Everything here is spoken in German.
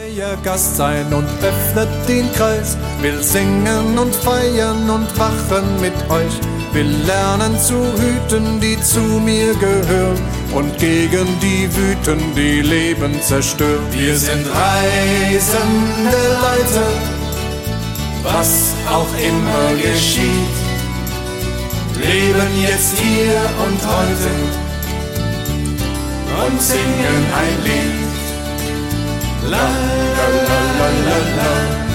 Gast sein und öffnet den Kreis, will singen und feiern und wachen mit euch, will lernen zu hüten, die zu mir gehören und gegen die wüten, die Leben zerstören. Wir sind reisende Leute, was auch immer geschieht, leben jetzt hier und heute und singen ein Lied. La la la la la la.